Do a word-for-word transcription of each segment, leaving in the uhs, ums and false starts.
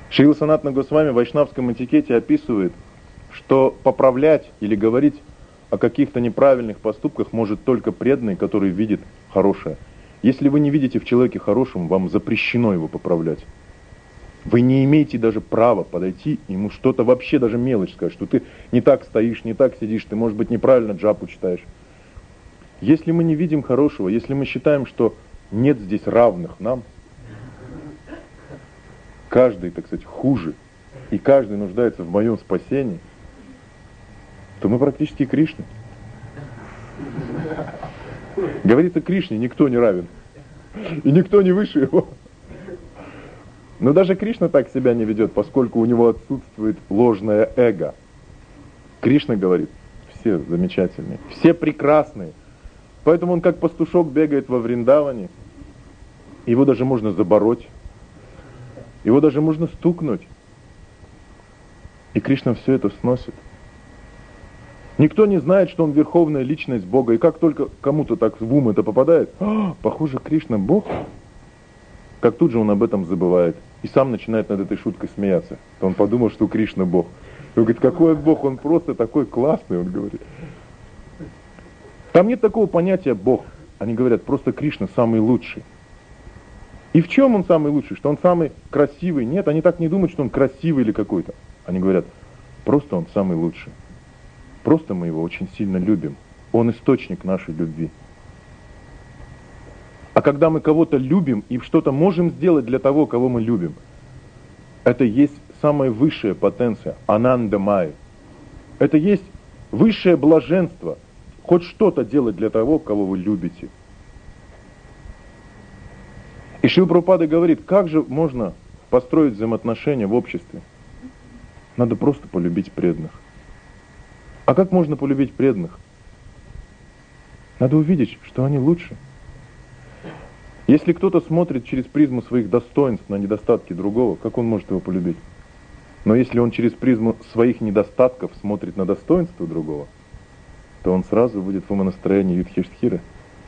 Шрила Санатана Госвами в вайшнавском этикете описывает, что поправлять или говорить о каких-то неправильных поступках может только преданный, который видит хорошее. Если вы не видите в человеке хорошем, вам запрещено его поправлять. Вы не имеете даже права подойти ему что-то вообще, даже мелочь сказать, что ты не так стоишь, не так сидишь, ты, может быть, неправильно джапу читаешь. Если мы не видим хорошего, если мы считаем, что нет здесь равных нам, каждый, так сказать, хуже, и каждый нуждается в моем спасении, то мы практически Кришны. Говорится, Кришне никто не равен, и никто не выше его. Но даже Кришна так себя не ведет, поскольку у него отсутствует ложное эго. Кришна говорит, все замечательные, все прекрасные. Поэтому он как пастушок бегает во Вриндаване. Его даже можно забороть. Его даже можно стукнуть. И Кришна все это сносит. Никто не знает, что он верховная личность Бога. И как только кому-то так в ум это попадает, а, похоже, Кришна Бог, как тут же он об этом забывает. И сам начинает над этой шуткой смеяться. То он подумал, что Кришна Бог. Он говорит, какой он Бог, он просто такой классный, он говорит. Там нет такого понятия Бог. Они говорят, просто Кришна самый лучший. И в чем он самый лучший? Что он самый красивый? Нет, они так не думают, что он красивый или какой-то. Они говорят, просто он самый лучший. Просто мы его очень сильно любим. Он источник нашей любви. А когда мы кого-то любим и что-то можем сделать для того, кого мы любим, это есть самая высшая потенция, ананда майя. Это есть высшее блаженство, хоть что-то делать для того, кого вы любите. И Шрила Прабхупада говорит, как же можно построить взаимоотношения в обществе? Надо просто полюбить преданных. А как можно полюбить преданных? Надо увидеть, что они лучше. Если кто-то смотрит через призму своих достоинств на недостатки другого, как он может его полюбить? Но если он через призму своих недостатков смотрит на достоинство другого, то он сразу будет в умонастроении Юдхиштхиры.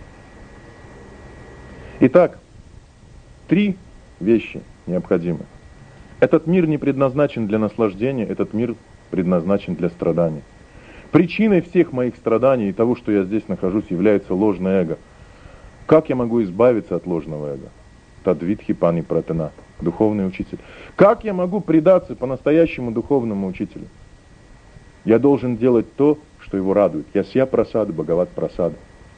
Итак, три вещи необходимы. Этот мир не предназначен для наслаждения, этот мир предназначен для страданий. Причиной всех моих страданий и того, что я здесь нахожусь, является ложное эго. Как я могу избавиться от ложного эго? Тадвитхи пани пратана, духовный учитель. Как я могу предаться по-настоящему духовному учителю? Я должен делать то, что его радует. Ясья прасада, Бхагават прасада.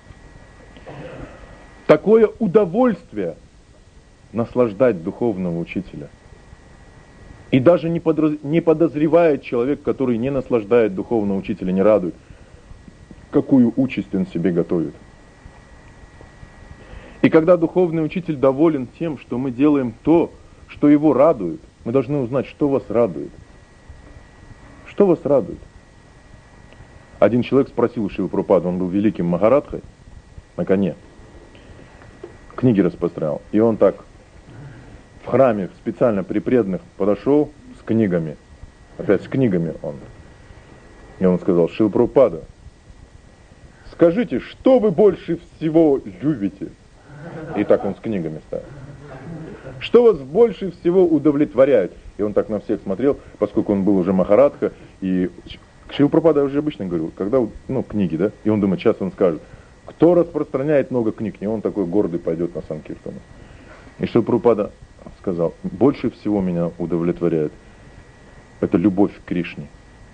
Такое удовольствие наслаждать духовного учителя. И даже не, подраз... не подозревает человек, который не наслаждает духовного учителя, не радует, какую участь он себе готовит. И когда духовный учитель доволен тем, что мы делаем то, что его радует, мы должны узнать, что вас радует. Что вас радует? Один человек спросил у Шрилы Прабхупады, он был великим Махарадхой на коне, книги распространял. И он так в храме специально при преданных подошел с книгами, опять с книгами он. И он сказал, Шрила Прабхупада, скажите, что вы больше всего любите? И так он с книгами ставит. Что вас больше всего удовлетворяет? И он так на всех смотрел, поскольку он был уже Махарадха, и Шрила Прабхупада, я уже обычно говорю, когда, ну, книги, да, и он думает, сейчас он скажет, кто распространяет много книг, и он такой гордый пойдет на Санкиртану. И Шрила Прабхупада сказал, больше всего меня удовлетворяет, это любовь к Кришне.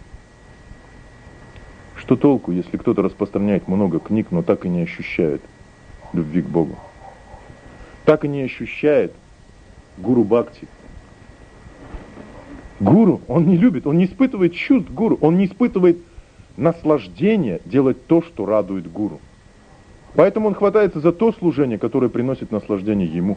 Что толку, если кто-то распространяет много книг, но так и не ощущает любви к Богу? Так и не ощущает гуру бхакти. Гуру, он не любит, он не испытывает чувств гуру, он не испытывает наслаждения делать то, что радует гуру. Поэтому он хватается за то служение, которое приносит наслаждение ему.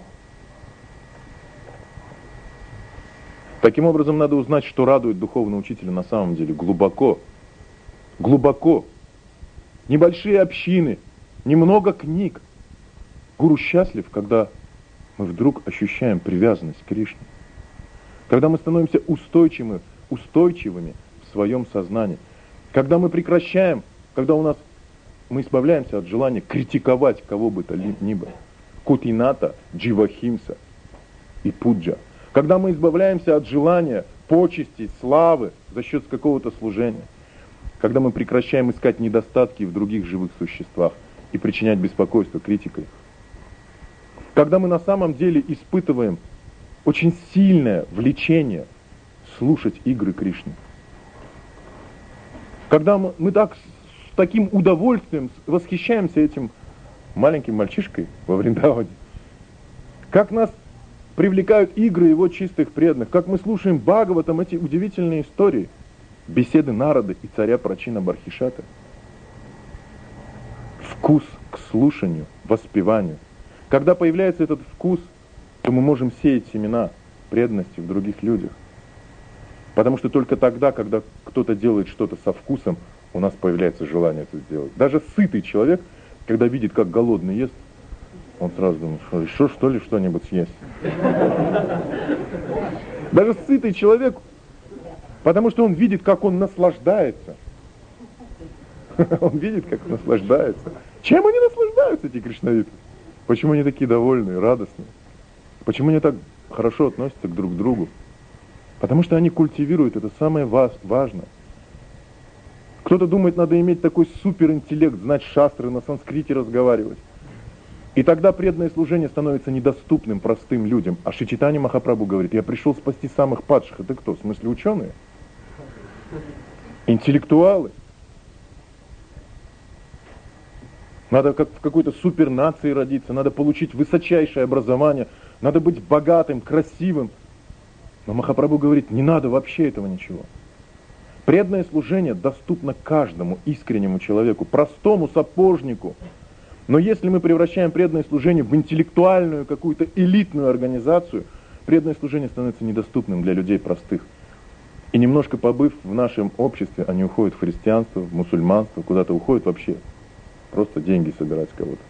Таким образом, надо узнать, что радует духовного учителя на самом деле глубоко. Глубоко. Небольшие общины, немного книг. Гуру счастлив, когда мы вдруг ощущаем привязанность к Кришне. Когда мы становимся устойчивыми, устойчивыми в своем сознании. Когда мы прекращаем, когда у нас мы избавляемся от желания критиковать кого бы то ни было. Кутината, дживахимса и пуджа. Когда мы избавляемся от желания, почестей, славы за счет какого-то служения. Когда мы прекращаем искать недостатки в других живых существах и причинять беспокойство критикой. Когда мы на самом деле испытываем очень сильное влечение слушать игры Кришны. Когда мы, мы так с таким удовольствием восхищаемся этим маленьким мальчишкой во Вриндаване, как нас привлекают игры его чистых преданных, как мы слушаем Бхагаватам эти удивительные истории, беседы Нарады и царя Прачина Бархишата. Вкус к слушанию, воспеванию. Когда появляется этот вкус, то мы можем сеять семена преданности в других людях. Потому что только тогда, когда кто-то делает что-то со вкусом, у нас появляется желание это сделать. Даже сытый человек, когда видит, как голодный ест, он сразу думает, что еще что ли что-нибудь съесть. Даже сытый человек, потому что он видит, как он наслаждается. Он видит, как наслаждается. Чем они наслаждаются, эти кришнаиты? Почему они такие довольные, радостные? Почему они так хорошо относятся друг к другу? Потому что они культивируют, это самое важное. Кто-то думает, надо иметь такой суперинтеллект, знать шастры, на санскрите разговаривать. И тогда преданное служение становится недоступным простым людям. А Шри Чайтанья Махапрабху говорит, я пришел спасти самых падших. Это кто? В смысле ученые? Интеллектуалы? Надо как в какой-то супернации родиться, надо получить высочайшее образование, надо быть богатым, красивым. Но Махапрабху говорит, не надо вообще этого ничего. Преданное служение доступно каждому искреннему человеку, простому сапожнику. Но если мы превращаем преданное служение в интеллектуальную какую-то элитную организацию, преданное служение становится недоступным для людей простых. И немножко побыв в нашем обществе, они уходят в христианство, в мусульманство, куда-то уходят вообще. Просто деньги собирать с кого-то.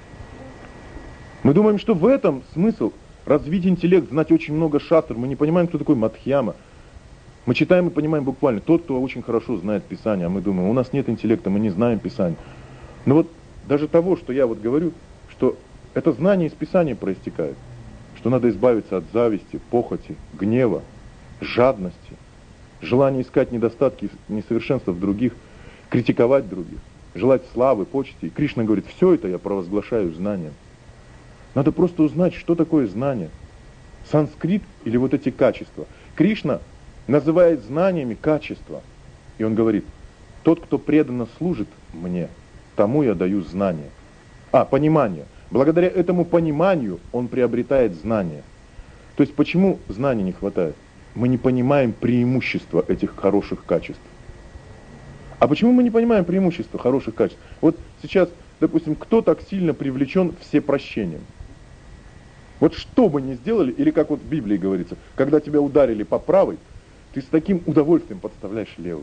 Мы думаем, что в этом смысл. Развить интеллект, знать очень много шастр. Мы не понимаем, кто такой Мадхьяма. Мы читаем и понимаем буквально. Тот, кто очень хорошо знает Писание. А мы думаем, у нас нет интеллекта, мы не знаем Писание. Но вот даже того, что я вот говорю, что это знание из Писания проистекает. Что надо избавиться от зависти, похоти, гнева, жадности, желания искать недостатки, несовершенства в других, критиковать других, желать славы, почести. И Кришна говорит, все это я провозглашаю знанием. Надо просто узнать, что такое знание. Санскрит или вот эти качества. Кришна называет знаниями качества. И он говорит, тот, кто преданно служит мне, тому я даю знание. А, понимание. Благодаря этому пониманию он приобретает знание. То есть почему знаний не хватает? Мы не понимаем преимущества этих хороших качеств. А почему мы не понимаем преимущества хороших качеств? Вот сейчас, допустим, кто так сильно привлечен всепрощением? Вот что бы ни сделали, или как вот в Библии говорится, когда тебя ударили по правой, ты с таким удовольствием подставляешь левую.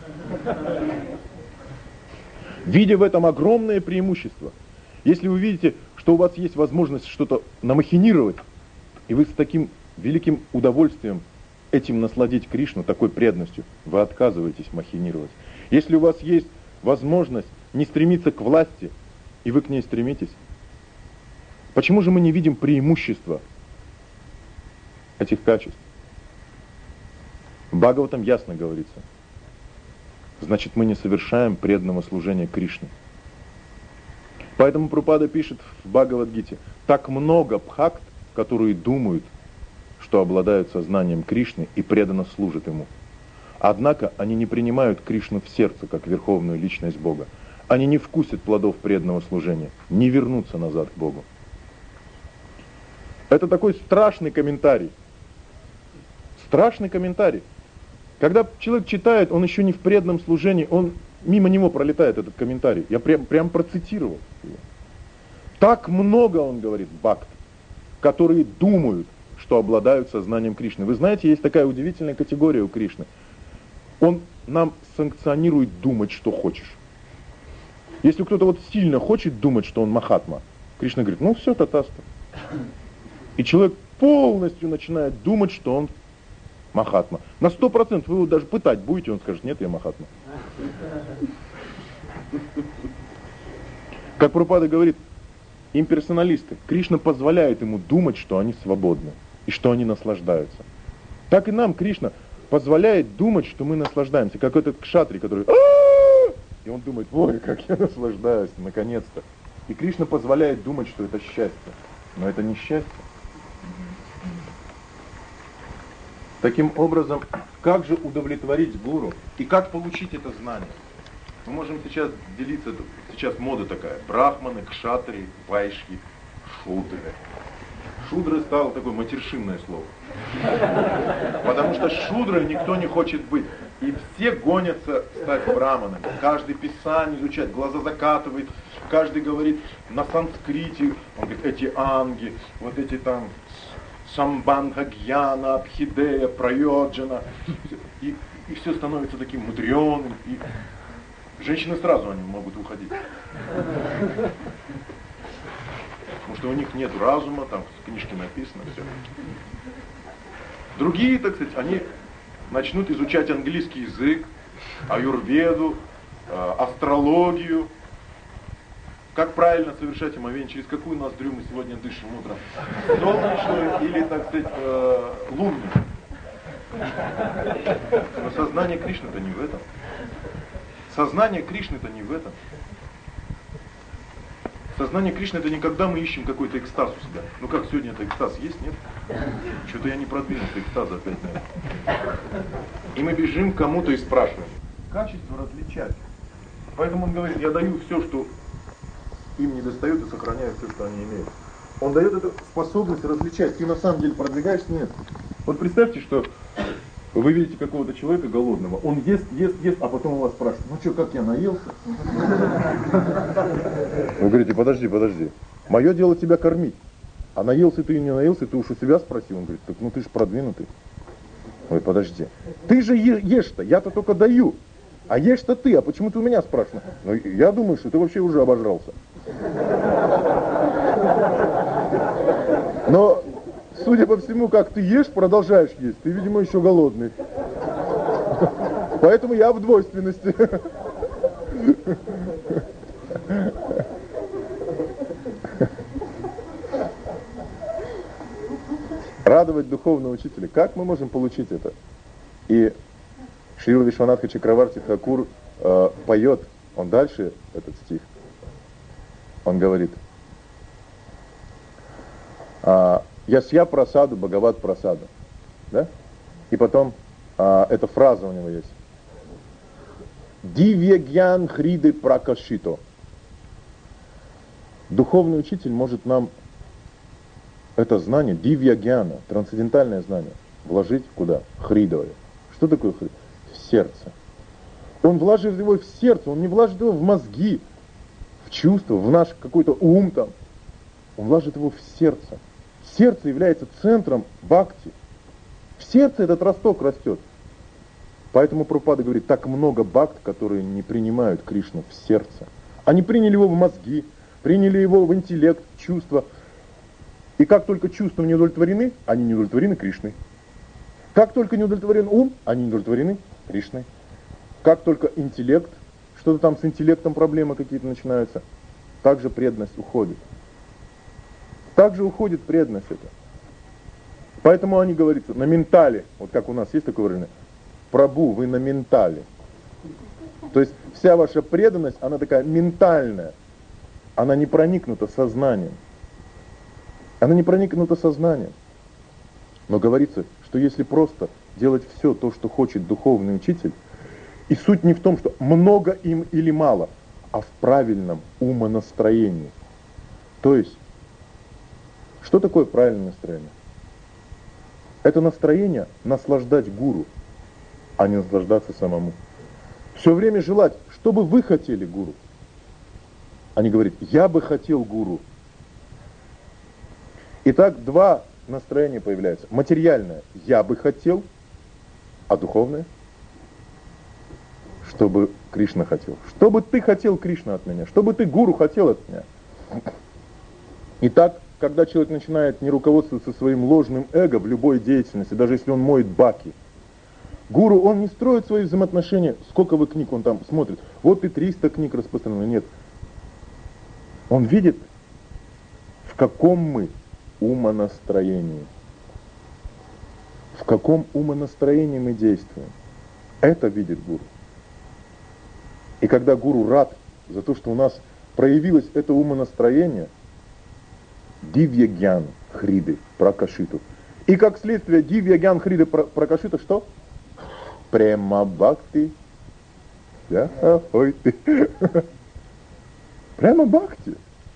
Видя в этом огромное преимущество, если вы видите, что у вас есть возможность что-то намахинировать, и вы с таким великим удовольствием этим насладить Кришну, такой преданностью, вы отказываетесь махинировать. Если у вас есть возможность не стремиться к власти, и вы к ней стремитесь, почему же мы не видим преимущества этих качеств? В Бхагаватам ясно говорится. Значит, мы не совершаем преданного служения Кришне. Поэтому Прабхупада пишет в Бхагавад-гите, так много бхакт, которые думают, что обладают сознанием Кришны и преданно служат Ему. Однако они не принимают Кришну в сердце, как верховную личность Бога. Они не вкусят плодов преданного служения, не вернутся назад к Богу. Это такой страшный комментарий. Страшный комментарий. Когда человек читает, он еще не в преданном служении, он мимо него пролетает этот комментарий. Я прям, прям процитировал его. Так много, он говорит, бхакт, которые думают, что обладают сознанием Кришны. Вы знаете, есть такая удивительная категория у Кришны. Он нам санкционирует думать, что хочешь. Если кто-то вот сильно хочет думать, что он Махатма, Кришна говорит, ну все, татаста. И человек полностью начинает думать, что он Махатма. На сто процентов вы его даже пытать будете, он скажет, нет, я Махатма. Как Прабхупада говорит, имперсоналисты, Кришна позволяет ему думать, что они свободны. и что они наслаждаются. Так и нам Кришна позволяет думать, что мы наслаждаемся, как этот кшатри, который «А-а-а!» и он думает, ой, как я наслаждаюсь, наконец-то. И Кришна позволяет думать, что это счастье, но это не счастье. Таким образом, как же удовлетворить гуру и как получить это знание? Мы можем сейчас делиться, сейчас мода такая, брахманы, кшатри, вайшки, шудры. Шудры стало такое матершинное слово. Потому что шудрой никто не хочет быть. И все гонятся стать браманами. Каждый писание изучает, глаза закатывает, каждый говорит на санскрите, он говорит, эти анги, вот эти там самбанха, гьяна, абхидея, прайоджана. И, и все становится таким мудреным. И женщины сразу они могут уходить. Потому что у них нет разума, там в книжке написано все. Другие, так сказать, они начнут изучать английский язык, аюрведу, э, астрологию, как правильно совершать омовение, через какую ноздрю мы сегодня дышим утром, солнечную или, так сказать, э, лунную. Но сознание Кришны-то не в этом. Сознание Кришны-то не в этом. Сознание Кришны это не когда мы ищем какой-то экстаз у себя. Ну как сегодня это экстаз есть, нет? Что-то я не продвинул экстаза опять, наверное. И мы бежим к кому-то и спрашиваем. Качество различать. Поэтому он говорит, я даю все, что им не достает, и сохраняю все, что они имеют. Он дает эту способность различать. Ты на самом деле продвигаешься, нет. Вот представьте, что вы видите какого-то человека голодного, он ест, ест, ест, а потом у вас спрашивает, ну что, как я наелся? Вы говорите, подожди, подожди, мое дело тебя кормить, а наелся ты и не наелся, ты уж у себя спросил, он говорит, так ну ты же продвинутый. Ой, подожди, ты же е- ешь-то, я-то только даю, а ешь-то ты, а почему ты у меня спрашиваешь? Ну я думаю, что ты вообще уже обожрался. Но... Судя по всему, как ты ешь, продолжаешь есть. Ты, видимо, еще голодный. Поэтому я в двойственности. Радовать духовного учителя. Как мы можем получить это? И Шрила Вишванатха Чакраварти Тхакур э, поет, он дальше этот стих, он говорит, а, Ясья прасаду, Бхагават прасаду. Да? И потом, а, эта фраза у него есть. Дивья гьян хриды пракашито. Духовный учитель может нам это знание, дивья гьяна, трансцендентальное знание, вложить куда? Хридовое. Что такое хрид? В сердце. Он вложит его в сердце, он не вложит его в мозги, в чувства, в наш какой-то ум там. Он вложит его в сердце. Сердце является центром бхакти. В сердце этот росток растет. Поэтому Прабхупада говорит, так много бхакт, которые не принимают Кришну в сердце. Они приняли его в мозги, приняли его в интеллект, в чувства. И как только чувства не удовлетворены, они не удовлетворены Кришной. Как только не удовлетворен ум, они не удовлетворены Кришной. Как только интеллект, что-то там с интеллектом проблемы какие-то начинаются, также преданность уходит. Также уходит преданность это. Поэтому они говорят, на ментале, вот как у нас есть такое выражение, Прабу, вы на ментале. То есть вся ваша преданность, она такая ментальная, она не проникнута сознанием. Она не проникнута сознанием. Но говорится, что если просто делать все то, что хочет духовный учитель, и суть не в том, что много им или мало, а в правильном умонастроении. То есть, что такое правильное настроение? Это настроение наслаждать гуру, а не наслаждаться самому. Все время желать, что бы вы хотели гуру. Они говорят, я бы хотел гуру. Итак, два настроения появляются. Материальное, я бы хотел, а духовное, чтобы Кришна хотел. Что бы ты хотел, Кришна, от меня? Что бы ты, гуру, хотел от меня? Итак, когда человек начинает не руководствоваться своим ложным эго в любой деятельности, даже если он моет баки, гуру, он не строит свои взаимоотношения, сколько вы книг он там смотрит, вот и триста книг распространено, нет. Он видит, в каком мы умонастроении. в каком умонастроении мы действуем. Это видит гуру. И когда гуру рад за то, что у нас проявилось это умонастроение, дивья гьян хриды пракашиту. И как следствие дивья гьян хриды пракашита что? Према бхакти. Я, ой ты. Прямо бхакти.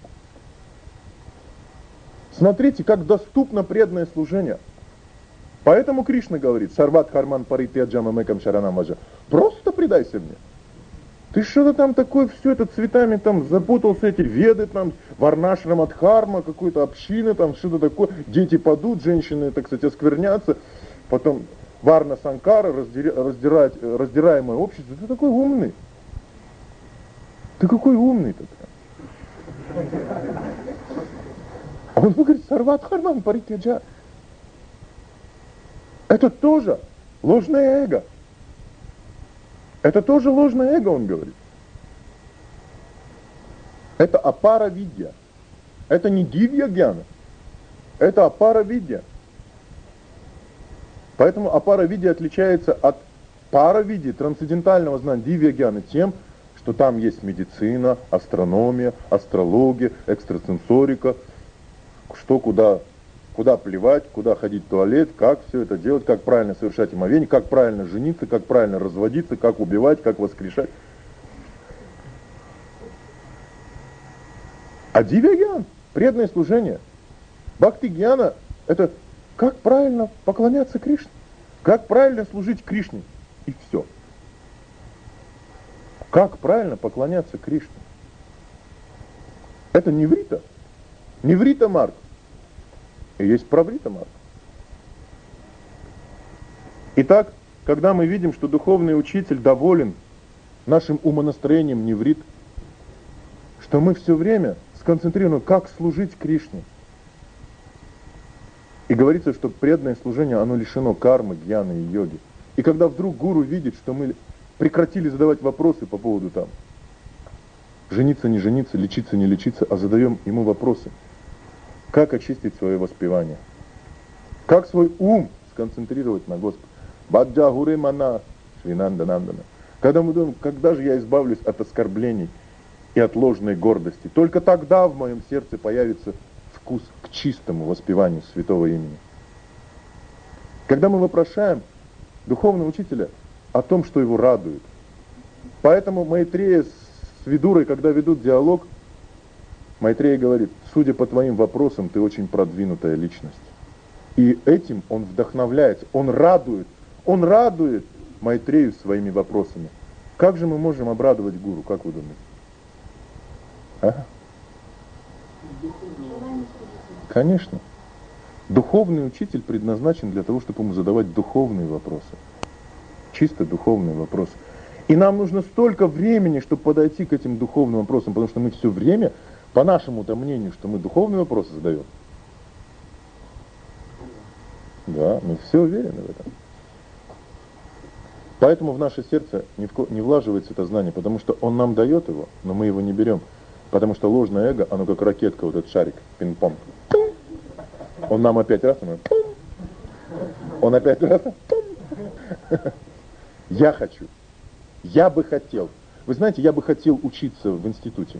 Смотрите, как доступно преданное служение. Поэтому Кришна говорит, Сарват Харман Паритяджама Мэкам Шаранам Важа. Просто предайся мне. Ты что-то там такое, все это цветами там запутался, эти веды там, Варнашрам от Харма, какой-то общины там, что-то такое. Дети падут, женщины, так сказать, осквернятся. Потом Варна Санкара, раздирать, раздираемое общество. Ты такой умный. Ты какой умный-то? А он говорит, Сарват Харман Паритяджа. Это тоже ложное эго. Это тоже ложное эго, он говорит. Это апара видья. Это не дивья гьяна. Это апара видья. Поэтому апара видья отличается от пара видьи, трансцендентального знания дивья гьяна тем, что там есть медицина, астрономия, астрология, экстрасенсорика, что куда, куда плевать, куда ходить в туалет, как все это делать, как правильно совершать омовение, как правильно жениться, как правильно разводиться, как убивать, как воскрешать. А дивья-гьян, преданное служение, бхакти-гьяна, это как правильно поклоняться Кришне, как правильно служить Кришне, и все. Как правильно поклоняться Кришне. Это не врита, не врита марк, и есть праврита марк. Итак, когда мы видим, что духовный учитель доволен нашим умонастроением неврит, что мы все время сконцентрированы, как служить Кришне. И говорится, что преданное служение, оно лишено кармы, гьяны и йоги. И когда вдруг гуру видит, что мы прекратили задавать вопросы по поводу там, жениться, не жениться, лечиться, не лечиться, а задаем ему вопросы. Как очистить свое воспевание? Как свой ум сконцентрировать на Господе? Баджа гуре мана швинанда нандана. Когда мы думаем, когда же я избавлюсь от оскорблений и от ложной гордости, только тогда в моем сердце появится вкус к чистому воспеванию святого имени. Когда мы вопрошаем духовного учителя о том, что его радует. Поэтому Майтрея с Видурой, когда ведут диалог, Майтрея говорит, судя по твоим вопросам, ты очень продвинутая личность. И этим он вдохновляется, он радует, он радует Майтрею своими вопросами. Как же мы можем обрадовать гуру, как вы думаете? А? Конечно. Духовный учитель предназначен для того, чтобы ему задавать духовные вопросы. Чисто духовные вопросы. И нам нужно столько времени, чтобы подойти к этим духовным вопросам, потому что мы все время, по нашему-то мнению, что мы духовные вопросы задаем. Да, мы все уверены в этом. Поэтому в наше сердце не, вкл... не влаживается это знание, потому что он нам дает его, но мы его не берем. Потому что ложное эго, оно как ракетка, вот этот шарик, пинг-понг. Он нам опять раз, он, он опять раз. Я хочу. Я бы хотел. Вы знаете, я бы хотел учиться в институте.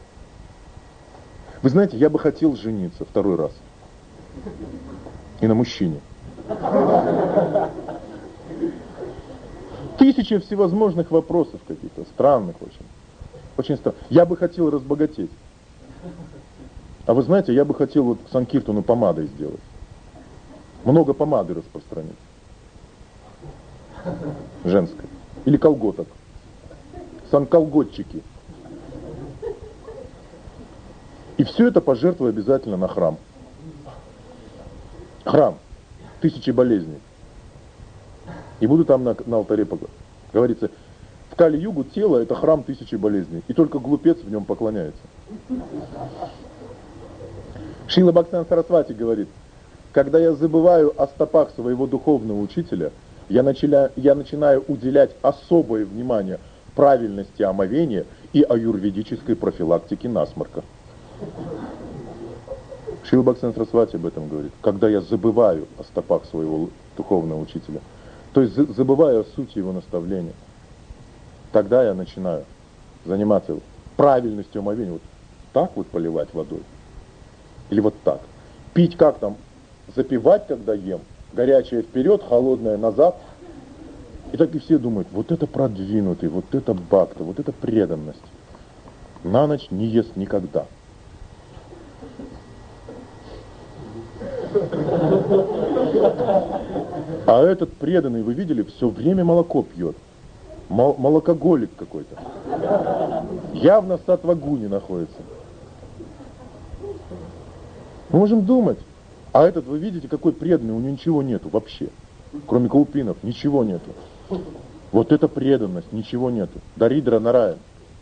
Вы знаете, я бы хотел жениться второй раз. И на мужчине. Тысячи всевозможных вопросов каких-то, странных очень. Очень странно. Я бы хотел разбогатеть. А вы знаете, я бы хотел вот Санкиртану помадой сделать. Много помады распространить. Женской. Или колготок. Санколготчики. И все это пожертвую обязательно на храм. Храм. Тысячи болезней. И буду там на, на алтаре поклоняться. Говорится, в Кали-югу тело это храм тысячи болезней. И только глупец в нем поклоняется. Шрила Бхактисиданта Сарасвати говорит, когда я забываю о стопах своего духовного учителя, я начинаю, я начинаю уделять особое внимание правильности омовения и аюрведической профилактике насморка. Шрила Бхактисиданта Сарасвати об этом говорит. Когда я забываю о стопах своего духовного учителя. То есть забываю о сути его наставления. Тогда я начинаю заниматься правильностью омовения. Вот так вот поливать водой. Или вот так. Пить как там? Запивать, когда ем. Горячее вперед, холодное назад. И так и все думают, вот это продвинутый, вот это бхакта, вот это преданность. На ночь не ест никогда. А этот преданный, вы видели, все время молоко пьет. Мол- молокоголик какой-то. Явно в саттвагуне находится. Мы можем думать. А этот, вы видите, какой преданный, у него ничего нету вообще. Кроме каупинов, ничего нету. Вот это преданность, ничего нету. Даридра Нараян.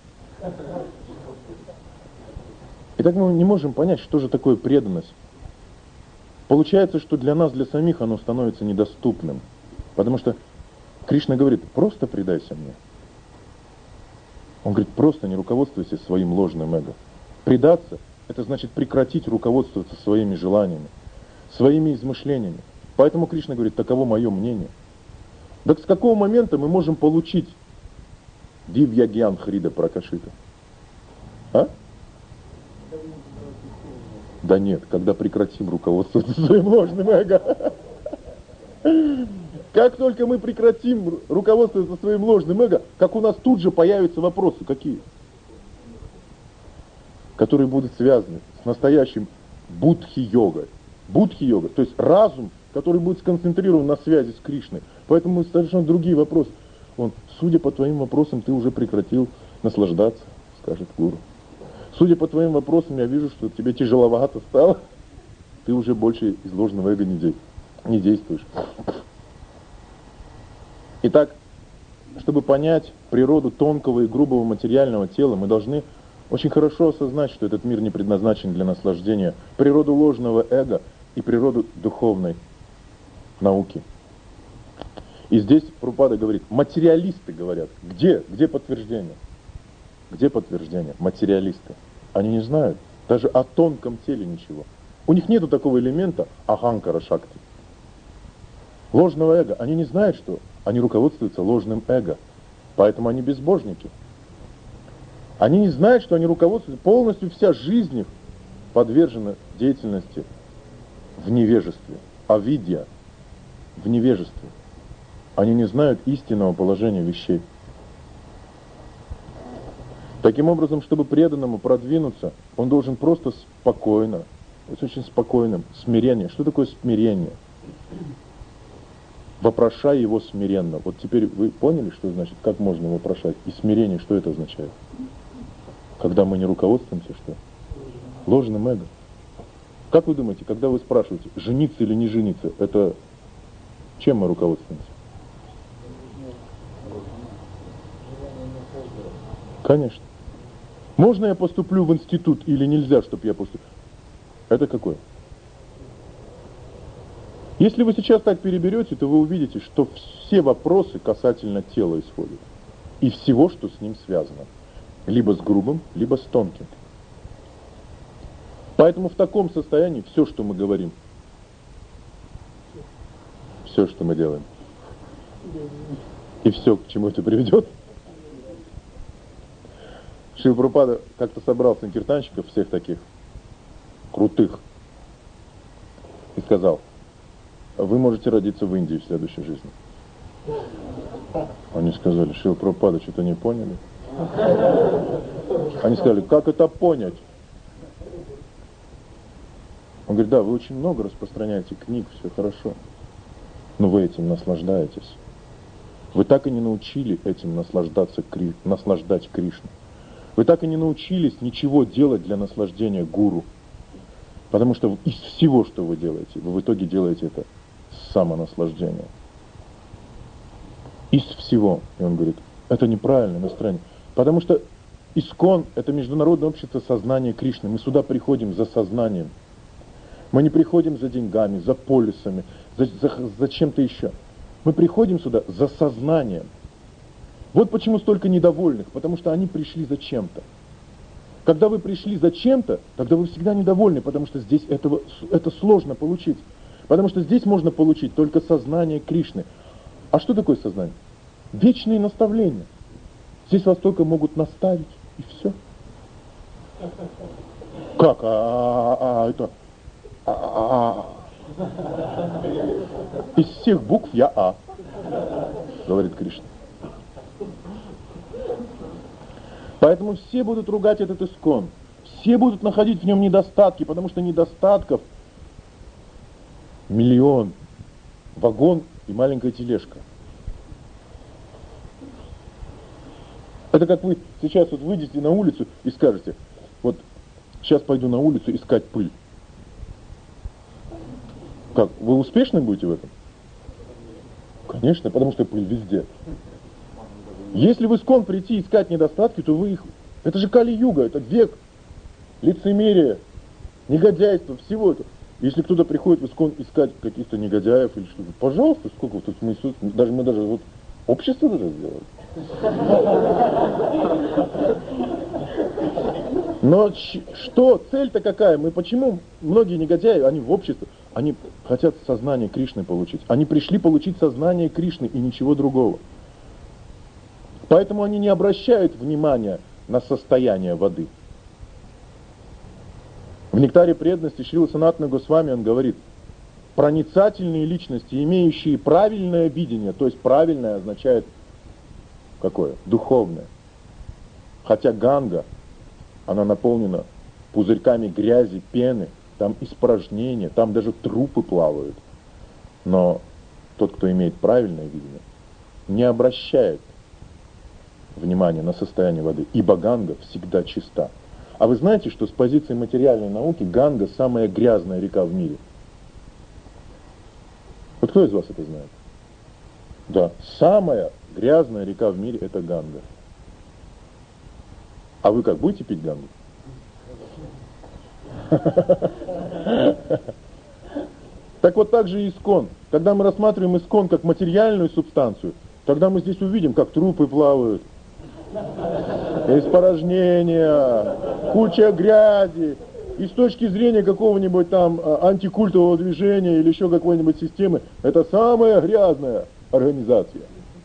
Итак, мы не можем понять, что же такое преданность. Получается, что для нас, для самих оно становится недоступным. Потому что Кришна говорит, просто предайся мне. Он говорит, просто не руководствуйся своим ложным эго. Предаться, это значит прекратить руководствоваться своими желаниями, своими измышлениями. Поэтому Кришна говорит, таково мое мнение. Так с какого момента мы можем получить Дивья Гьян Хрида Пракашита? А? Да нет, когда прекратим руководствоваться своим ложным эго. Как только мы прекратим руководствоваться своим ложным эго, как у нас тут же появятся вопросы, какие? Которые будут связаны с настоящим будхи-йогой. Будхи-йога, то есть разум, который будет сконцентрирован на связи с Кришной. Поэтому совершенно другие вопросы. Он, судя по твоим вопросам, ты уже прекратил наслаждаться, скажет гуру. Судя по твоим вопросам, я вижу, что тебе тяжеловато стало. Ты уже больше из ложного эго не, де- не действуешь. Итак, чтобы понять природу тонкого и грубого материального тела, мы должны очень хорошо осознать, что этот мир не предназначен для наслаждения, природу ложного эго и природу духовной науки. И здесь Прабхупада говорит, материалисты говорят, где, где подтверждение? Где подтверждение? Материалисты. Они не знают даже о тонком теле ничего. У них нету такого элемента аханкара шакти. Ложного эго. Они не знают, что они руководствуются ложным эго. Поэтому они безбожники. Они не знают, что они руководствуются, полностью вся жизнь их подвержена деятельности в невежестве. Авидья. В невежестве. Они не знают истинного положения вещей. Таким образом, чтобы преданному продвинуться, он должен просто спокойно, быть очень спокойным, смирение. Что такое смирение? Вопрошай его смиренно. Вот теперь вы поняли, что значит, как можно вопрошать? И смирение, что это означает? Когда мы не руководствуемся, что? Ложным эго. Как вы думаете, когда вы спрашиваете, жениться или не жениться, это чем мы руководствуемся? Конечно. Можно я поступлю в институт или нельзя, чтобы я поступил? Это какое? Если вы сейчас так переберете, то вы увидите, что все вопросы касательно тела исходят. И всего, что с ним связано. Либо с грубым, либо с тонким. Поэтому в таком состоянии все, что мы говорим, все, что мы делаем, и все, к чему это приведет. Шрила Прабхупада как-то собрал санкиртанщиков, всех таких крутых, и сказал, вы можете родиться в Индии в следующей жизни. Они сказали, Шрила Прабхупада, что-то не поняли. Они сказали, как это понять? Он говорит, да, вы очень много распространяете книг, все хорошо, но вы этим наслаждаетесь. Вы так и не научили этим наслаждаться, наслаждать Кришну. Вы так и не научились ничего делать для наслаждения гуру. Потому что из всего, что вы делаете, вы в итоге делаете это с самонаслаждения. Из всего. И он говорит, это неправильное настроение. Потому что ИСККОН — это международное общество сознания Кришны. Мы сюда приходим за сознанием. Мы не приходим за деньгами, за полисами, за, за, за чем-то еще. Мы приходим сюда за сознанием. Вот почему столько недовольных, потому что они пришли за чем-то. Когда вы пришли за чем-то, тогда вы всегда недовольны, потому что здесь этого, это сложно получить. Потому что здесь можно получить только сознание Кришны. А что такое сознание? Вечные наставления. Здесь вас только могут наставить, и все. Как? А, а, а, это... А, а, а. Из всех букв я А, говорит Кришна. Поэтому все будут ругать этот искон. Все будут находить в нем недостатки, потому что недостатков миллион. Вагон и маленькая тележка. Это как вы сейчас вот выйдете на улицу и скажете, вот сейчас пойду на улицу искать пыль. Как, вы успешны будете в этом? Конечно, потому что пыль везде. Если в искон прийти искать недостатки, то вы их... Это же Кали-юга, это век лицемерия, негодяйства, всего этого. Если кто-то приходит в искон искать каких-то негодяев или что-то, пожалуйста, сколько вот тут мы, даже, мы даже вот общество даже сделали. Но что, цель-то какая? Мы почему, многие негодяи, они в обществе, они хотят сознание Кришны получить. Они пришли получить сознание Кришны и ничего другого. Поэтому они не обращают внимания на состояние воды. В «Нектаре преданности» Шрила Санатана Госвами он говорит, проницательные личности, имеющие правильное видение, то есть правильное означает какое? Духовное. Хотя Ганга, она наполнена пузырьками грязи, пены, там испражнения, там даже трупы плавают. Но тот, кто имеет правильное видение, не обращает внимания на состояние воды, ибо Ганга всегда чиста. А вы знаете, что с позиции материальной науки Ганга самая грязная река в мире? Вот кто из вас это знает? Да, самая грязная река в мире – это Ганга. А вы как, будете пить Гангу? Так вот так же и искон. Когда мы рассматриваем искон как материальную субстанцию, тогда мы здесь увидим, как трупы плавают, испражнения, куча грязи. И с точки зрения какого-нибудь там антикультового движения или еще какой-нибудь системы, это самая грязная организация.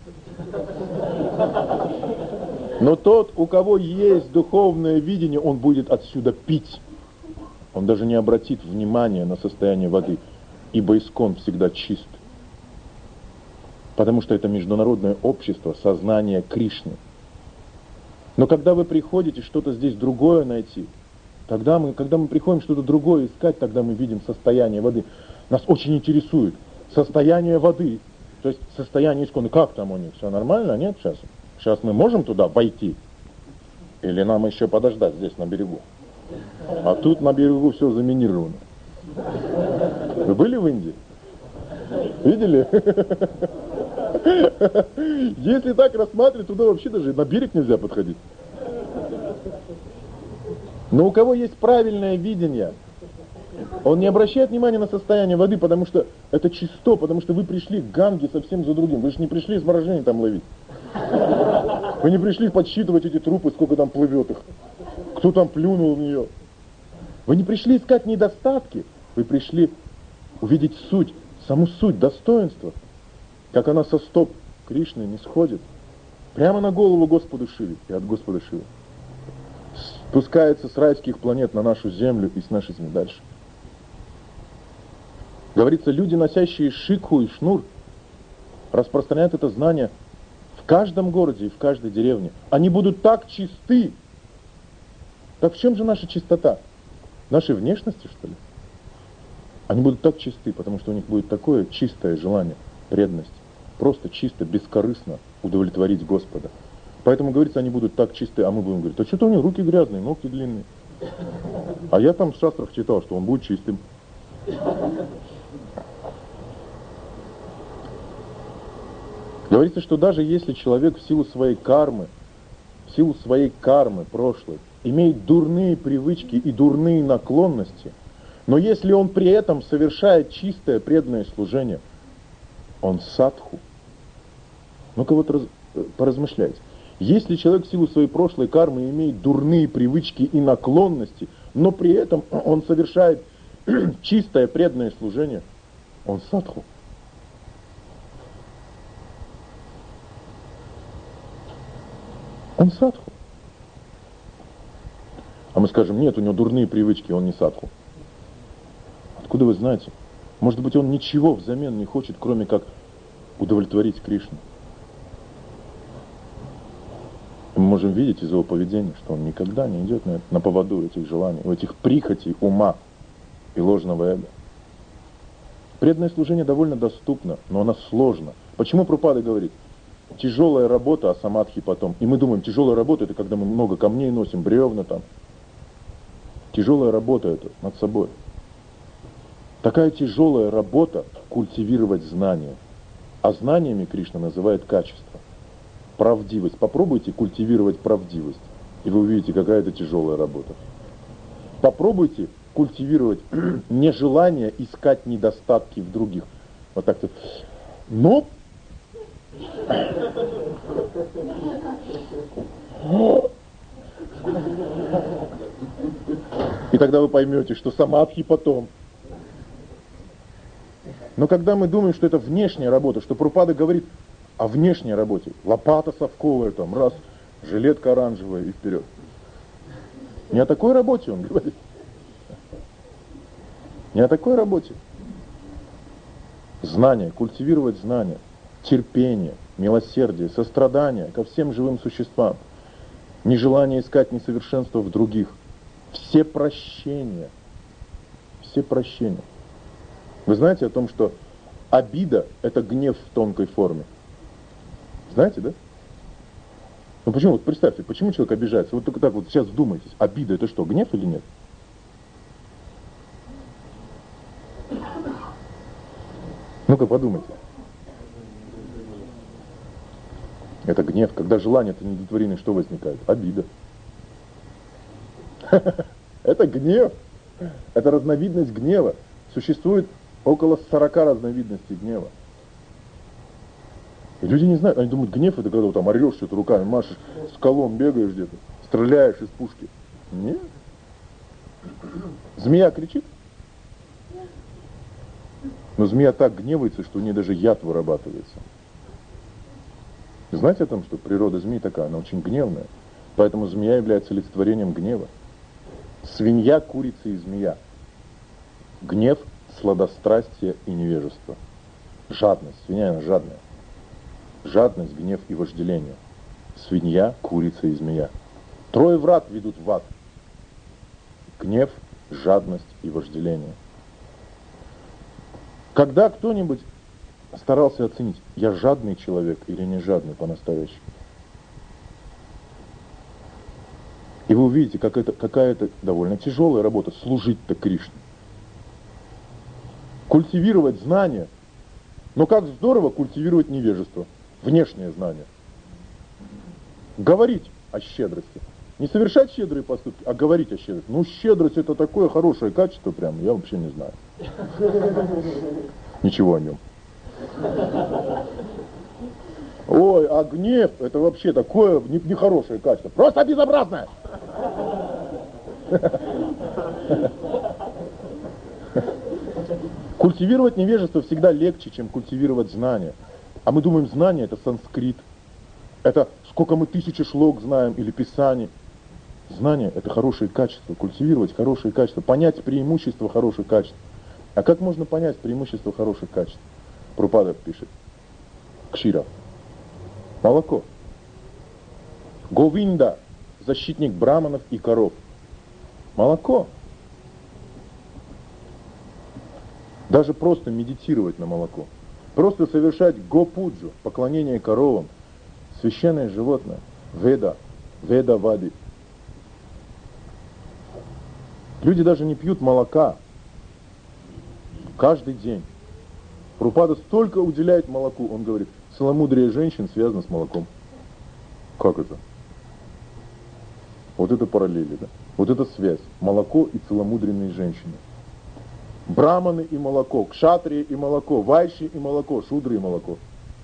Но тот, у кого есть духовное видение, он будет отсюда пить. Он даже не обратит внимания на состояние воды, ибо искон всегда чист. Потому что это международное общество сознания Кришны. Но когда вы приходите что-то здесь другое найти, тогда мы, когда мы приходим что-то другое искать, тогда мы видим состояние воды. Нас очень интересует состояние воды, то есть состояние искона. Как там у них? Все нормально? Нет? Сейчас, сейчас мы можем туда войти? Или нам еще подождать здесь на берегу? А тут на берегу все заминировано. Вы были в Индии? Видели? Если так рассматривать, туда вообще даже на берег нельзя подходить. Но у кого есть правильное видение, он не обращает внимания на состояние воды, потому что это чисто, потому что вы пришли к Ганге совсем за другим. Вы же не пришли изморожение там ловить. Вы не пришли подсчитывать эти трупы, сколько там плывет их. Кто там плюнул в нее. Вы не пришли искать недостатки, вы пришли увидеть суть, саму суть, достоинства. Как она со стоп Кришны не сходит, прямо на голову Господу Шиве и от Господа Шивы. Спускается с райских планет на нашу землю и с нашей земли дальше. Говорится, люди, носящие шикху и шнур, распространяют это знание в каждом городе и в каждой деревне. Они будут так чисты. Так в чем же наша чистота? В нашей внешности, что ли? Они будут так чисты, потому что у них будет такое чистое желание, преданность. Просто чисто, бескорыстно удовлетворить Господа. Поэтому, говорится, они будут так чисты, а мы будем говорить, а что-то у них руки грязные, ногти длинные. А я там в шастрах читал, что он будет чистым. Говорится, что даже если человек в силу своей кармы, в силу своей кармы прошлой, имеет дурные привычки и дурные наклонности, но если он при этом совершает чистое преданное служение, он садху. Ну-ка вот раз, поразмышляйте. Если человек в силу своей прошлой кармы имеет дурные привычки и наклонности, но при этом он совершает чистое преданное служение, Он садху. Он садху. А мы скажем, нет, у него дурные привычки, он не садху. Откуда вы знаете? Может быть, он ничего взамен не хочет, кроме как удовлетворить Кришну. Мы можем видеть из его поведения, что он никогда не идет на, на поводу этих желаний, у этих прихотей ума и ложного эго. Преданное служение довольно доступно, но оно сложно. Почему Прабхупада говорит? Тяжелая работа, а самадхи потом. И мы думаем, тяжелая работа — это когда мы много камней носим, бревна там. Тяжелая работа — это над собой. Такая тяжелая работа — культивировать знания. А знаниями Кришна называет качество. Правдивость. Попробуйте культивировать правдивость, и вы увидите, какая это тяжелая работа. Попробуйте культивировать нежелание искать недостатки в других. Вот так-то. Но... И тогда вы поймете, что самадхи потом. Но когда мы думаем, что это внешняя работа, что Прабхупада говорит о внешней работе, лопата совковая, там, раз, жилетка оранжевая и вперед. Не о такой работе он говорит. Не о такой работе. Знание, культивировать знания, терпение, милосердие, сострадание ко всем живым существам, нежелание искать несовершенства в других, все прощения, все прощения. Вы знаете о том, что обида — это гнев в тонкой форме? Знаете, да? Ну почему, вот представьте, почему человек обижается? Вот только так вот сейчас вдумайтесь. Обида — это что, гнев или нет? Ну-ка подумайте. Это гнев. Когда желания-то не удовлетворены, что возникает? Обида. Это гнев. Это разновидность гнева. Существует около сорока разновидностей гнева. И люди не знают, они думают, гнев — это когда там орешь что-то руками, машешь, с колом бегаешь где-то, стреляешь из пушки. Нет. Змея кричит. Но змея так гневается, что у нее даже яд вырабатывается. Знаете о том, что природа змеи такая, она очень гневная. Поэтому змея является олицетворением гнева. Свинья, курица и змея. Гнев, сладострастие и невежество. Жадность. Свинья, она жадная. Жадность, гнев и вожделение. Свинья, курица и змея. Трое врат ведут в ад. Гнев, жадность и вожделение. Когда кто-нибудь старался оценить, я жадный человек или не жадный по-настоящему? И вы увидите, как это, какая это довольно тяжелая работа, служить-то Кришне. Культивировать знания, но как здорово культивировать невежество, внешнее знание. Говорить о щедрости. Не совершать щедрые поступки, а говорить о щедрости. Ну, щедрость — это такое хорошее качество, прям, я вообще не знаю. Ничего о нем. Ой, а гнев — это вообще такое нехорошее качество. Просто безобразное! Культивировать невежество всегда легче, чем культивировать знания. А мы думаем, знание — это санскрит. Это сколько мы тысячи шлок знаем или писаний. Знание — это хорошие качества. Культивировать хорошие качества. Понять преимущества хороших качеств. А как можно понять преимущество хороших качеств? Прабхупада пишет. Кшира. Молоко. Говинда. Защитник браманов и коров. Молоко. Даже просто медитировать на молоко. Просто совершать гопуджу, поклонение коровам. Священное животное. Веда. Веда вади. Люди даже не пьют молока. Каждый день. Прабхупада столько уделяет молоку. Он говорит, целомудрие женщин связано с молоком. Как это? Вот это параллели, да? Вот это связь. Молоко и целомудренные женщины. Браманы и молоко, кшатрии и молоко, вайши и молоко, шудры и молоко.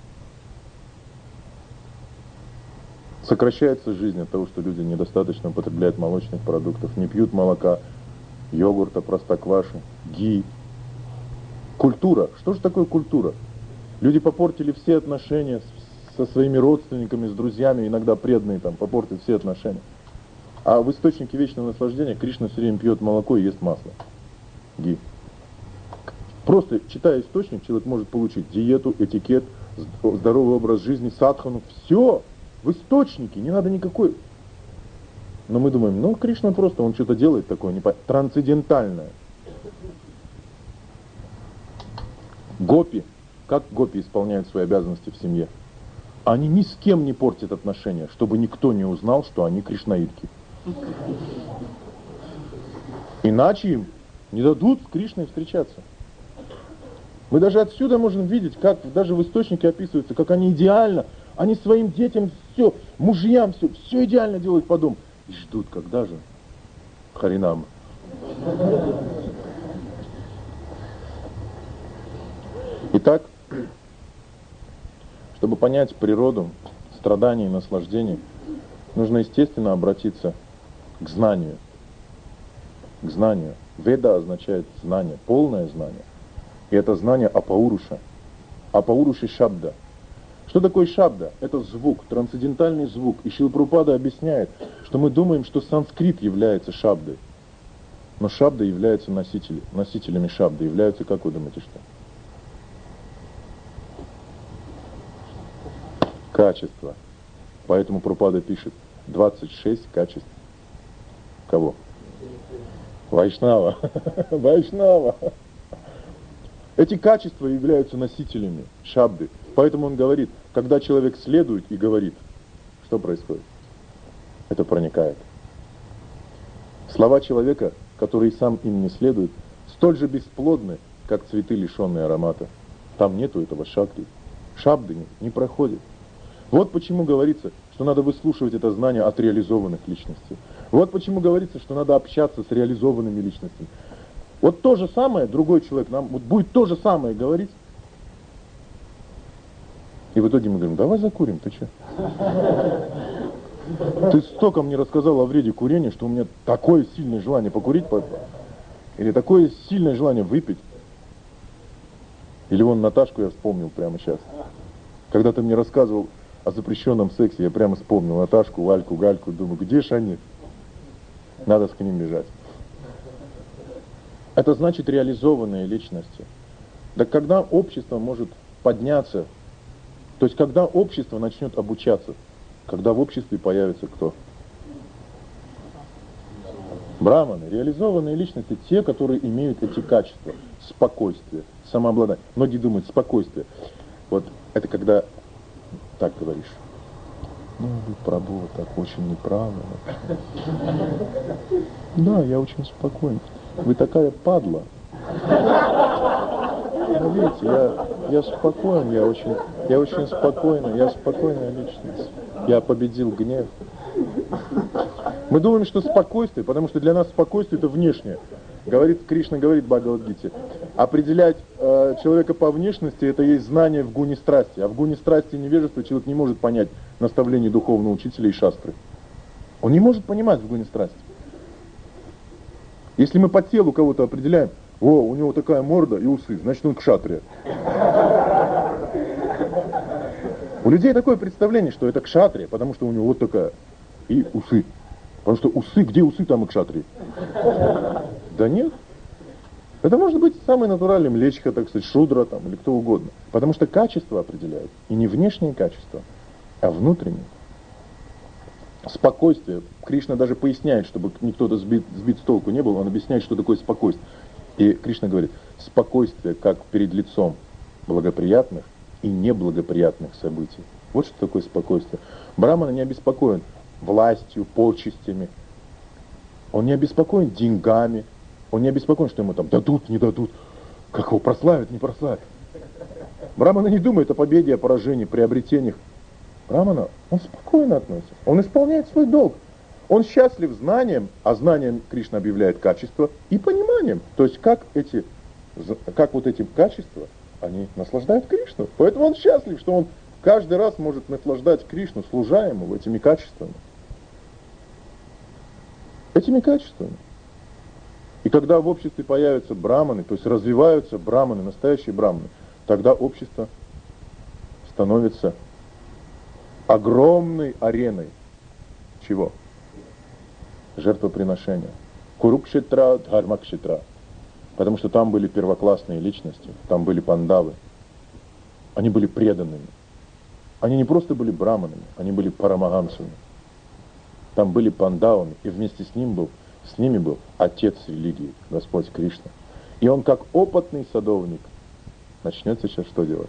Сокращается жизнь от того, что люди недостаточно употребляют молочных продуктов, не пьют молока, йогурта, простокваши, ги, Культура. Что же такое культура? Люди попортили все отношения с, со своими родственниками, с друзьями, иногда преданные там, попортили все отношения. А в источнике вечного наслаждения Кришна все время пьет молоко и ест масло. Ги. Просто читая источник, человек может получить диету, этикет, здоровый образ жизни, садхану. Все в источнике, не надо никакой. Но мы думаем, ну Кришна просто, он что-то делает такое, непо... трансцендентальное. Гопи, как гопи исполняют свои обязанности в семье? Они ни с кем не портят отношения, чтобы никто не узнал, что они кришнаитки. Иначе им не дадут с Кришной встречаться. Мы даже отсюда можем видеть, как даже в источнике описывается, как они идеально, они своим детям все, мужьям все, все идеально делают по дому. И ждут, когда же Харинам. Итак, чтобы понять природу страданий и наслаждений, нужно, естественно, обратиться к знанию. К знанию. Веда означает знание, полное знание. И это знание апауруша. Апауруши шабда. Что такое шабда? Это звук, трансцендентальный звук. И Шрила Прабхупада объясняет, что мы думаем, что санскрит является шабдой. Но шабда является носителем. Носителями шабда являются, как вы думаете, что? Качество. Поэтому Прабхупада пишет двадцать шесть качеств. Кого? Вайшнава. Вайшнава. Эти качества являются носителями шабды. Поэтому он говорит, когда человек следует и говорит, что происходит? Это проникает. Слова человека, который сам им не следует, столь же бесплодны, как цветы, лишенные аромата. Там нету этого шакти. Шабды не, не проходит. Вот почему говорится, что надо выслушивать это знание от реализованных личностей. Вот почему говорится, что надо общаться с реализованными личностями. Вот то же самое, другой человек нам вот будет то же самое говорить. И в итоге мы говорим, давай закурим, ты что? Ты столько мне рассказал о вреде курения, что у меня такое сильное желание покурить, или такое сильное желание выпить. Или вон Наташку я вспомнил прямо сейчас. Когда ты мне рассказывал о запрещенном сексе, я прямо вспомнил Наташку, Вальку, Гальку, думаю, где ж они? Надо к ним бежать. Это значит реализованные личности. Да когда общество может подняться, то есть когда общество начнет обучаться, когда в обществе появится кто? Браманы, реализованные личности, те, которые имеют эти качества. Спокойствие, самообладание. Многие думают, спокойствие. Вот это когда так говоришь. Ну, вы, Прабhu, так очень неправильно. Да, я очень спокойный. Вы такая падла. Ну, видите, я, я спокоен, я очень, я очень спокойный, я спокойная личность. Я победил гнев. Мы думаем, что спокойствие, потому что для нас спокойствие это внешнее. Говорит, Кришна говорит в Бхагавад-гите, определять э, человека по внешности это есть знание в гуне страсти. А в гуне страсти и невежества человек не может понять наставление духовного учителя и шастры. Он не может понимать в гуне страсти. Если мы по телу кого-то определяем, о, у него такая морда и усы, значит он кшатрия. У людей такое представление, что это кшатрия, потому что у него вот такая и усы. Потому что усы, где усы, там и кшатрии. Да нет. Это может быть самый натуральный млечка, так сказать, шудра там, или кто угодно. Потому что качество определяют. И не внешние качества, а внутренние. Спокойствие. Кришна даже поясняет, чтобы никто-то сбит, сбит с толку не был, он объясняет, что такое спокойствие. И Кришна говорит, спокойствие как перед лицом благоприятных и неблагоприятных событий. Вот что такое спокойствие. Брамана не обеспокоен властью, почестями. Он не обеспокоен деньгами. Он не обеспокоен, что ему там дадут, не дадут. Как его прославят, не прославят. Брамана не думает о победе, о поражении, приобретениях. Брамана, он спокойно относится. Он исполняет свой долг. Он счастлив знанием, а знанием Кришна объявляет качество, и пониманием. То есть как эти, как вот эти качества, они наслаждают Кришну. Поэтому он счастлив, что он каждый раз может наслаждать Кришну, служа ему этими качествами. Этими качествами. И когда в обществе появятся браманы, то есть развиваются браманы, настоящие браманы, тогда общество становится огромной ареной. Чего? Жертвоприношения. Курукшетра, Дхармакшетра. Потому что там были первоклассные личности, там были пандавы. Они были преданными. Они не просто были браманами, они были парамахамсами. Там были пандавами, и вместе с ним был, с ними был отец религии, Господь Кришна. И он как опытный садовник начнет сейчас что делать?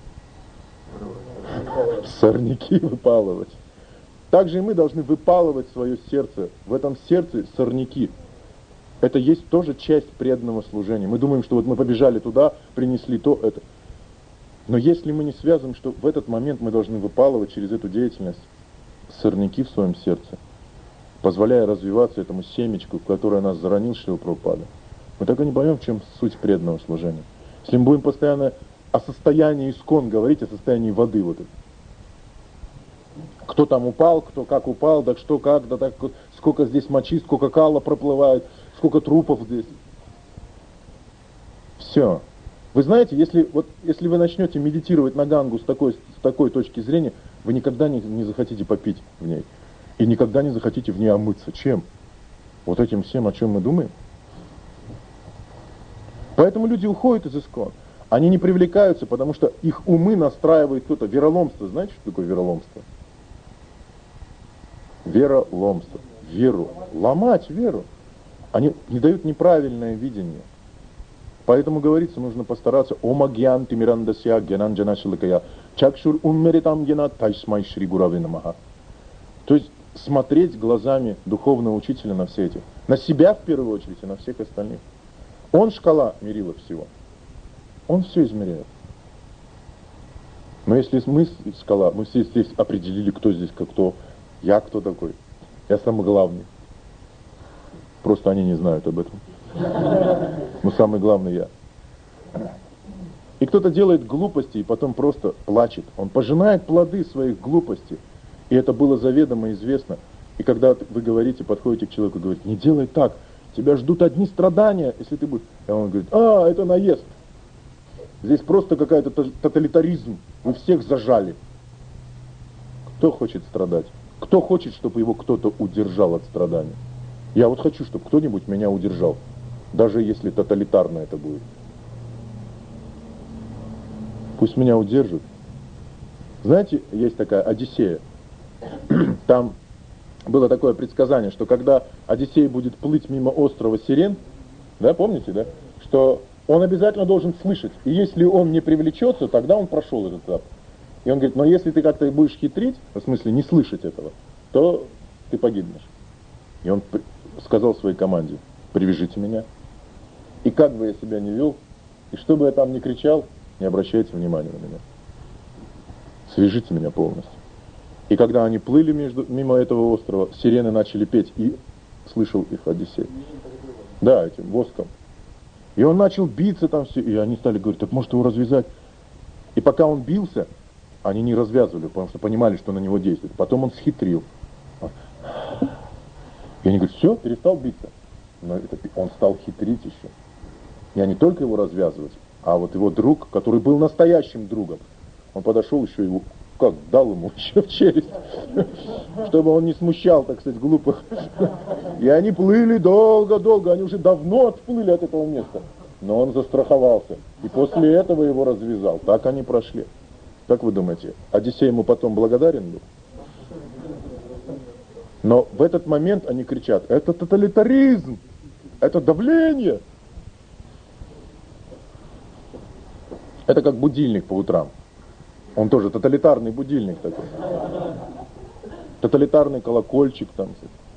Сорняки выпалывать. Также и мы должны выпалывать свое сердце. В этом сердце сорняки. Это есть тоже часть преданного служения. Мы думаем, что вот мы побежали туда, принесли то, это. Но если мы не связываем, что в этот момент мы должны выпалывать через эту деятельность сорняки в своем сердце, позволяя развиваться этому семечку, которое нас заронил Шрила Прабхупада, мы так и не поймем, в чем суть преданного служения. Если мы будем постоянно о состоянии искон говорить, о состоянии воды вот этой. Кто там упал, кто как упал, так что как, да так, сколько здесь мочи, сколько кала проплывает, сколько трупов здесь. Все. Вы знаете, если, вот, если вы начнете медитировать на Гангу с такой, с такой точки зрения, вы никогда не, не захотите попить в ней. И никогда не захотите в ней омыться. Чем? Вот этим всем, о чем мы думаем. Поэтому люди уходят из искон. Они не привлекаются, потому что их умы настраивает кто-то. Вероломство. Знаете, что такое вероломство? Вероломство. Веру. Ломать веру. Они не дают неправильное видение. Поэтому говорится, нужно постараться Ома гьян тимирандасья гьянанджана шилакая чакшур уммеритам гьяна тайшмай шри гураве намаха. То есть смотреть глазами духовного учителя на все эти. На себя в первую очередь и на всех остальных. Он шкала мерила всего. Он все измеряет. Но если мы шкала, мы все здесь определили, кто здесь как кто, я кто такой. Я самый главный. Просто они не знают об этом. Но самый главный я. И кто-то делает глупости и потом просто плачет. Он пожинает плоды своих глупостей. И это было заведомо известно. И когда вы говорите, подходите к человеку и говорите, не делай так, тебя ждут одни страдания, если ты будешь... И он говорит, а, это наезд. Здесь просто какой-то тоталитаризм. Вы всех зажали. Кто хочет страдать? Кто хочет, чтобы его кто-то удержал от страданий? Я вот хочу, чтобы кто-нибудь меня удержал. Даже если тоталитарно это будет. Пусть меня удержат. Знаете, есть такая Одиссея. Там было такое предсказание, что когда Одиссей будет плыть мимо острова Сирен, да, помните, да, что он обязательно должен слышать. И если он не привлечется, тогда он прошел этот этап. И он говорит, но если ты как-то будешь хитрить, в смысле не слышать этого, то ты погибнешь. И он сказал своей команде, привяжите меня. И как бы я себя ни вел, и что бы я там ни кричал, не обращайте внимания на меня. Свяжите меня полностью. И когда они плыли между, мимо этого острова, сирены начали петь, и слышал их Одиссей. Да, этим воском. И он начал биться там все, и они стали говорить, так может его развязать. И пока он бился, они не развязывали, потому что понимали, что на него действует. Потом он схитрил. И они говорят, все, перестал биться. Но это, он стал хитрить еще. И не только его развязывать, а вот его друг, который был настоящим другом, он подошел еще его, как, дал ему еще в челюсть, чтобы он не смущал, так сказать, глупых. И они плыли долго-долго, они уже давно отплыли от этого места. Но он застраховался. И после этого его развязал. Так они прошли. Как вы думаете, Одиссей ему потом благодарен был? Но в этот момент они кричат, это тоталитаризм, это давление. Это как будильник по утрам. Он тоже тоталитарный будильник такой. Тоталитарный колокольчик там.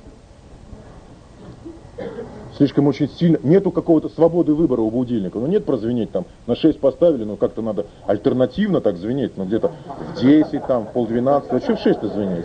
Слишком очень сильно. Нету какого-то свободы выбора у будильника. Ну нет прозвенеть там. На шесть поставили, но как-то надо альтернативно так звенеть. Ну где-то в десять, там, в полдвенадцать. А что в шесть-то звенеть?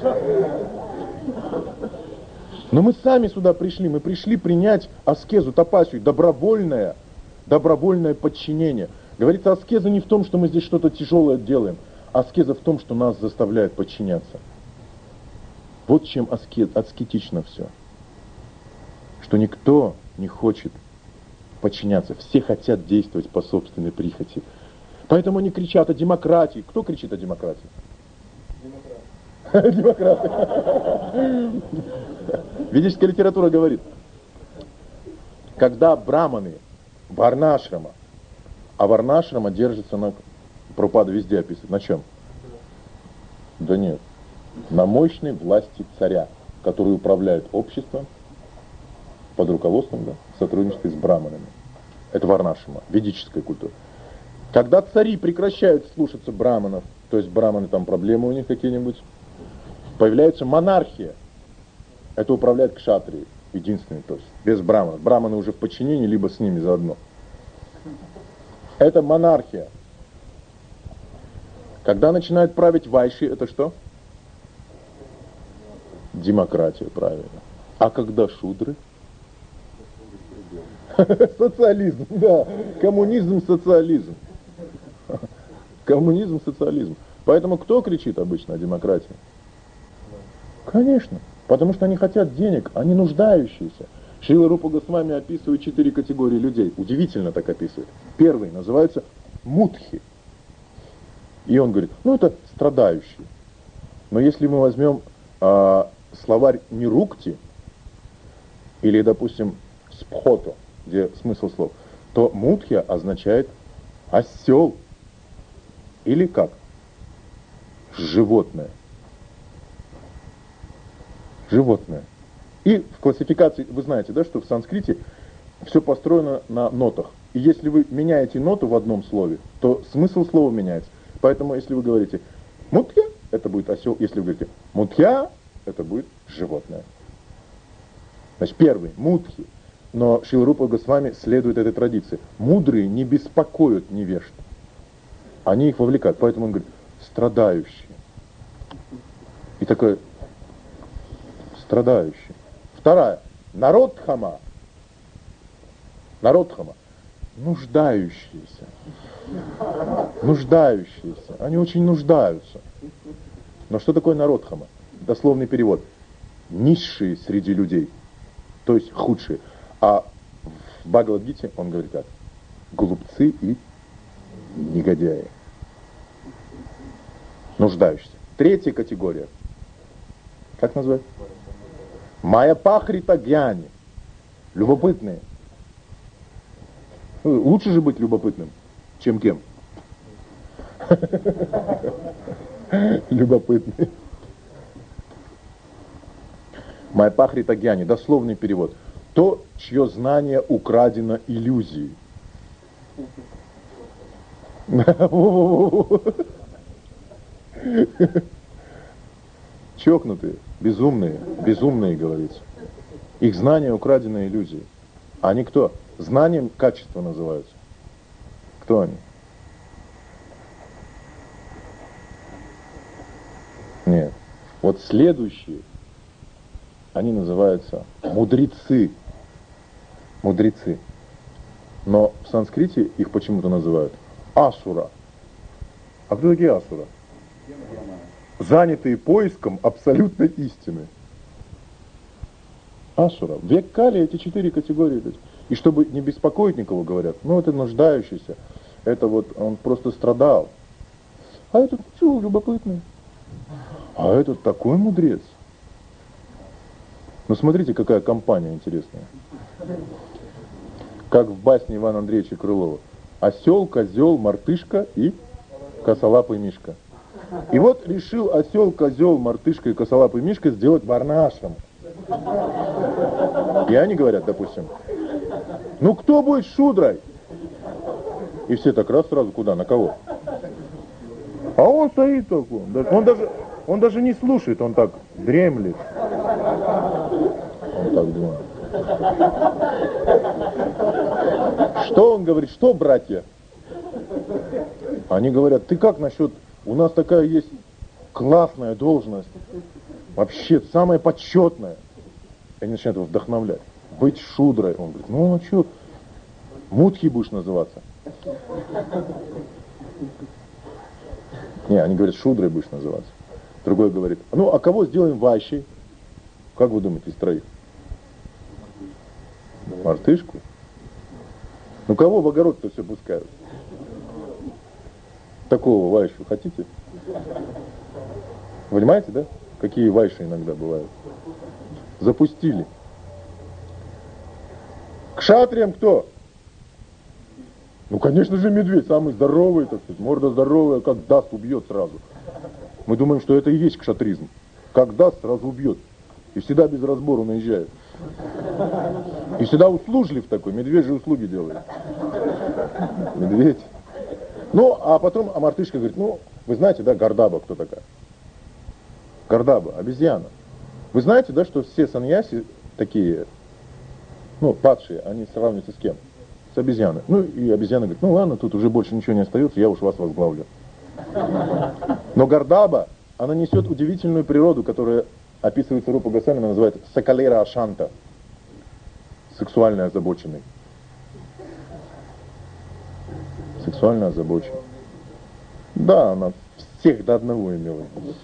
Но мы сами сюда пришли. Мы пришли принять аскезу, тапасию. Добровольное, добровольное подчинение. Говорится, аскеза не в том, что мы здесь что-то тяжелое делаем. Аскеза в том, что нас заставляет подчиняться. Вот чем аскет, аскетично все. Что никто не хочет, подчиняться, все хотят действовать по собственной прихоти. Поэтому они кричат о демократии. Кто кричит о демократии? Демократы. Ведическая литература говорит, когда браманы, варнашрама, а варнашрама держится на, Прабхупада везде описывает, на чем? Да нет, на мощной власти царя, который управляет обществом под руководством, да, в сотрудничестве с браманами. Это варнашрама, ведическая культура. Когда цари прекращают слушаться браманов, то есть браманы, там проблемы у них какие-нибудь, появляется монархия. Это управляет кшатрии, единственный, то есть без браманов. Браманы уже в подчинении, либо с ними заодно. Это монархия. Когда начинают править вайши, это что? Демократия, правильно. А когда шудры? Социализм, да. Коммунизм, социализм. Коммунизм, социализм. Поэтому кто кричит обычно о демократии? Конечно. Потому что они хотят денег, они нуждающиеся. Шрила Рупа Госвами описывает четыре категории людей. Удивительно так описывает. Первый называется мудхи. И он говорит, ну это страдающие. Но если мы возьмем э, словарь нирукти, или, допустим, спхото, где смысл слов, то мудхья означает осел. Или как? Животное. Животное. И в классификации, вы знаете, да, что в санскрите все построено на нотах. И если вы меняете ноту в одном слове, то смысл слова меняется. Поэтому, если вы говорите мудхья, это будет осел. Если вы говорите мудхья, это будет животное. Значит, первый, мудхи. Но Шрила Рупа Госвами следует этой традиции. Мудрые не беспокоят невежд. Они их вовлекают. Поэтому он говорит, страдающие. И такое, страдающие. Вторая, народхама. Народхама. Нуждающиеся. Нуждающиеся. Они очень нуждаются. Но что такое народхама? Дословный перевод. Низшие среди людей. То есть худшие. А в Бхагавад-гите он говорит так. Глупцы и негодяи. Нуждающиеся. Третья категория. Как назвать? Майя-пахрита гьяни. Любопытные. Лучше же быть любопытным, чем кем? Любопытный. Майя-пахрита гьяни. Дословный перевод. То, чье знание украдено иллюзией. Чокнутые, безумные, безумные, говорится. Их знания украдены иллюзией. Они кто? Знанием качества называются. Кто они? Нет. Вот следующие, они называются мудрецы. Мудрецы. Но в санскрите их почему-то называют асура. А кто такие асура? Занятые поиском абсолютной истины. Асура. В век Кали эти четыре категории. И чтобы не беспокоить никого, говорят, ну это нуждающийся, это вот он просто страдал. А этот, чего, любопытный. А этот такой мудрец. Ну смотрите, какая компания интересная. Как в басне Ивана Андреевича Крылова. Осел, козел, мартышка и косолапый мишка. И вот решил осел, козел, мартышка и косолапый мишка сделать варнашрам. И они говорят, допустим, ну кто будет шудрой? И все так раз сразу куда, на кого? А он стоит такой, он даже, он даже не слушает, он так дремлет. Он так думает. Что он говорит? Что, братья? Они говорят, ты как насчет, у нас такая есть классная должность, вообще самая почетная. И они начинают его вдохновлять. Быть шудрой. Он говорит, ну а что, мудхи будешь называться? Не, они говорят, шудрой будешь называться. Другой говорит, ну а кого сделаем вайшей? Как вы думаете, из троих? Мартышку? Ну кого в огород-то все пускают? Такого вайшу хотите? Понимаете, да? Какие вайши иногда бывают. Запустили. К шатриям кто? Ну, конечно же, медведь, самый здоровый, так сказать, морда здоровая, как даст, убьет сразу. Мы думаем, что это и есть кшатризм. Как даст, сразу убьет. И всегда без разбору наезжает. И всегда услужлив такой, медведь же услуги делает. Медведь. Ну, а потом а мартышка говорит, ну, вы знаете, да, Гордаба кто такая? Гордаба, обезьяна. Вы знаете, да, что все саньяси такие, ну, падшие, они сравниваются с кем? С обезьяной. Ну, и обезьяна говорит, ну ладно, тут уже больше ничего не остается, я уж вас возглавлю. Но Гордаба, она несет удивительную природу, которая описывается Рупа Госвами, она называется Сакалера Ашанта. Сексуально озабоченный. Сексуально озабоченный. Да, она всех до одного имела.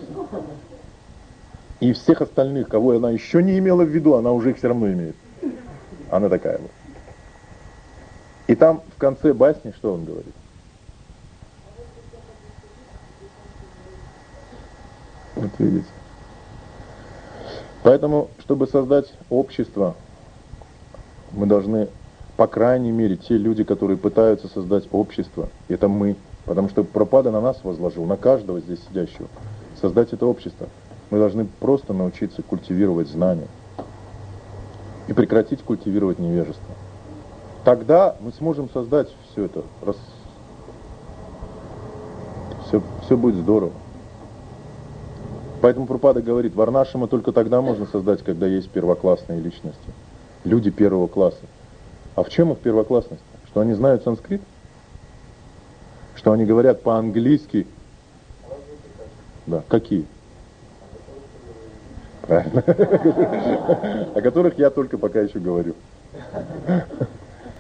И всех остальных, кого она еще не имела в виду, она уже их все равно имеет. Она такая вот. И там в конце басни что он говорит? Вот видите. Поэтому, чтобы создать общество, мы должны, по крайней мере, те люди, которые пытаются создать общество, это мы, потому что Прабхупада на нас возложил, на каждого здесь сидящего, создать это общество. Мы должны просто научиться культивировать знания и прекратить культивировать невежество. Тогда мы сможем создать все это, раз... все, все будет здорово. Поэтому Прабхупада говорит, варнашрама только тогда можно создать, когда есть первоклассные личности. Люди первого класса. А в чем их первоклассность? Что они знают санскрит? Что они говорят по-английски? Да, какие? Правильно. О которых я только пока еще говорю.